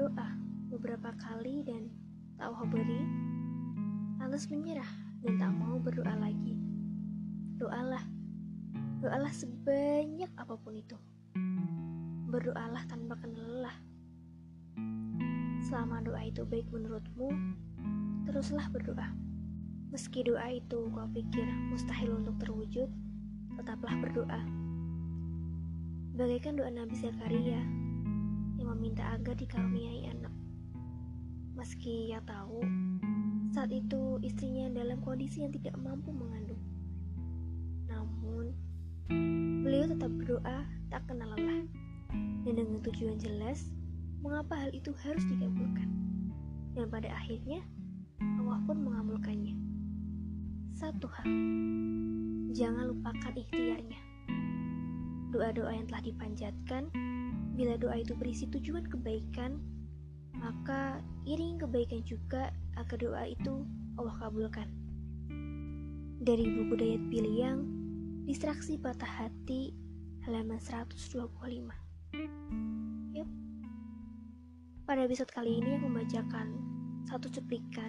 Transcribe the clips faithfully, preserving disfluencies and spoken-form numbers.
berdoa beberapa kali dan tak Allah beri, lantas menyerah dan tak mau berdoa lagi. Doalah, doalah sebanyak apapun itu. Berdoalah tanpa kenal lelah. Selama doa itu baik menurutmu, teruslah berdoa. Meski doa itu kau pikir mustahil untuk terwujud, tetaplah berdoa. Bagaikan doa Nabi Zakaria yang meminta agar dikaruniai anak. Meski ia tahu saat itu istrinya dalam kondisi yang tidak mampu mengandung, namun beliau tetap berdoa tak kenal lelah dan dengan tujuan jelas mengapa hal itu harus dikabulkan. Dan pada akhirnya Allah pun mengabulkannya. Satu hal, jangan lupakan ikhtiarnya. Doa-doa yang telah dipanjatkan, bila doa itu berisi tujuan kebaikan, maka iringi kebaikan juga agar doa itu Allah kabulkan. Dari buku Dayat Piliang, Distraksi Patah Hati, halaman seratus dua puluh lima. Yep. Pada episode kali ini aku membacakan satu cuplikan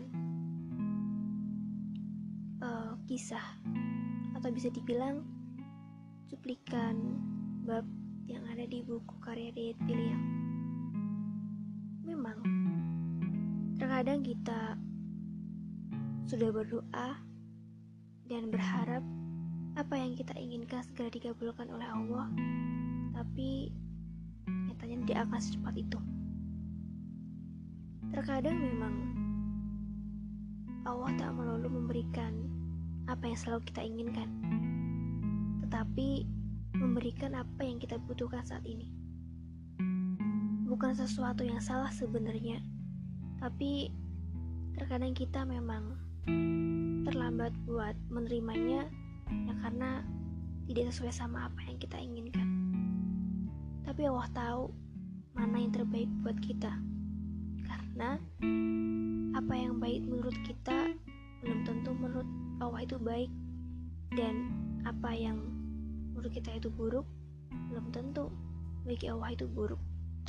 uh, kisah, atau bisa dibilang cuplikan bab yang ada di buku karya Dayat Piliang. Memang terkadang kita sudah berdoa dan berharap apa yang kita inginkan segera dikabulkan oleh Allah, tapi nyatanya tidak akan secepat itu. Terkadang memang Allah tak melulu memberikan apa yang selalu kita inginkan, tetapi memberikan apa yang kita butuhkan saat ini. Bukan sesuatu yang salah sebenarnya, tapi terkadang kita memang terlambat buat menerimanya, ya karena tidak sesuai sama apa yang kita inginkan. Tapi Allah tahu mana yang terbaik buat kita, karena apa yang baik menurut kita belum tentu menurut Allah itu baik, dan apa yang menurut kita itu buruk belum tentu bagi Allah itu buruk.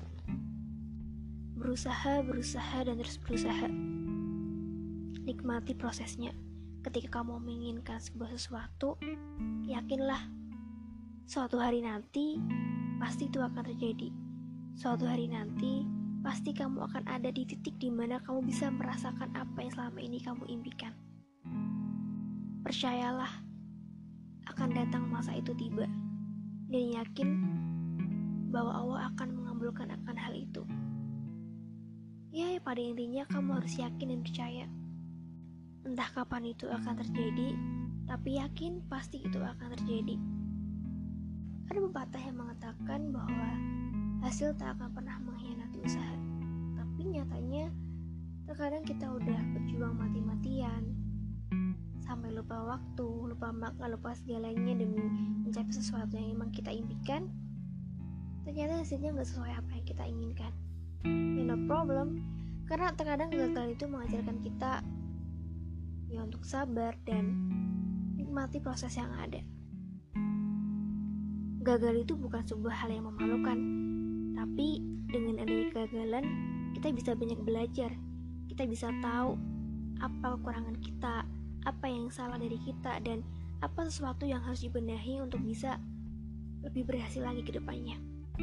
Berusaha, berusaha, dan terus berusaha. Nikmati prosesnya. Ketika kamu menginginkan sebuah sesuatu, yakinlah suatu hari nanti pasti itu akan terjadi. Suatu hari nanti pasti kamu akan ada di titik di mana kamu bisa merasakan apa yang selama ini kamu impikan. Percayalah, akan datang masa itu tiba, dan yakin bahwa Allah akan mengabulkan akan hal itu. Ya, pada intinya kamu harus yakin dan percaya. Entah kapan itu akan terjadi, tapi yakin pasti itu akan terjadi. Ada pepatah yang mengatakan bahwa hasil tak akan pernah mengkhianati usaha. Tapi nyatanya terkadang kita udah berjuang mati-matian, sampai lupa waktu, lupa makna, lupa segalanya demi mencapai sesuatu yang memang kita impikan. Ternyata hasilnya gak sesuai apa yang kita inginkan. Ya no problem, karena terkadang kegagalan itu mengajarkan kita ya untuk sabar dan nikmati proses yang ada. Gagal itu bukan sebuah hal yang memalukan, tapi dengan adanya kegagalan kita bisa banyak belajar. Kita bisa tahu apa kekurangan kita, apa yang salah dari kita, dan apa sesuatu yang harus dibenahi untuk bisa lebih berhasil lagi ke depannya.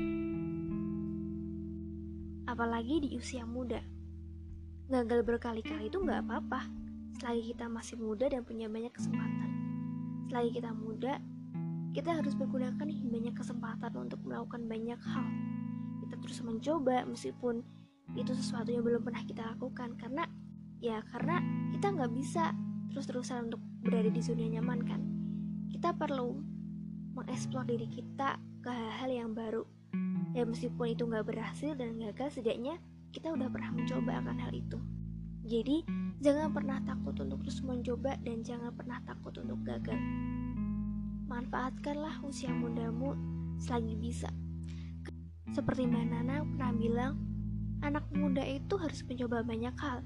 Apalagi di usia muda. Gagal berkali-kali itu gak apa-apa selagi kita masih muda dan punya banyak kesempatan. Selagi kita muda, kita harus menggunakan banyak kesempatan untuk melakukan banyak hal. Kita terus mencoba meskipun itu sesuatu yang belum pernah kita lakukan, karena ya karena kita gak bisa terus-terusan untuk berada di zona nyaman kan. Kita perlu mengeksplor diri kita ke hal-hal yang baru. Dan meskipun itu gak berhasil dan gagal, setidaknya kita udah pernah mencoba akan hal itu. Jadi jangan pernah takut untuk terus mencoba, dan jangan pernah takut untuk gagal. Manfaatkanlah usia mudamu selagi bisa. Seperti Mbak Nana pernah bilang, anak muda itu harus mencoba banyak hal.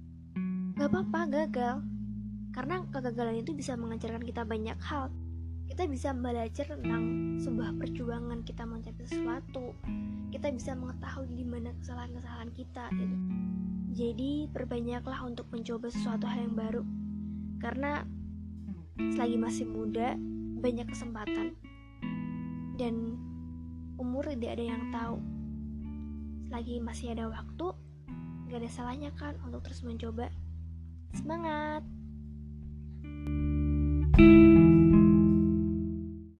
Gak apa-apa gagal, karena kegagalan itu bisa mengajarkan kita banyak hal. kita bisa belajar tentang sebuah perjuangan kita mencapai sesuatu. Kita bisa mengetahui di mana kesalahan-kesalahan kita gitu. Jadi perbanyaklah untuk mencoba sesuatu hal yang baru, karena selagi masih muda banyak kesempatan dan umur tidak ada yang tahu. Selagi masih ada waktu, gak ada salahnya kan untuk terus mencoba. Semangat!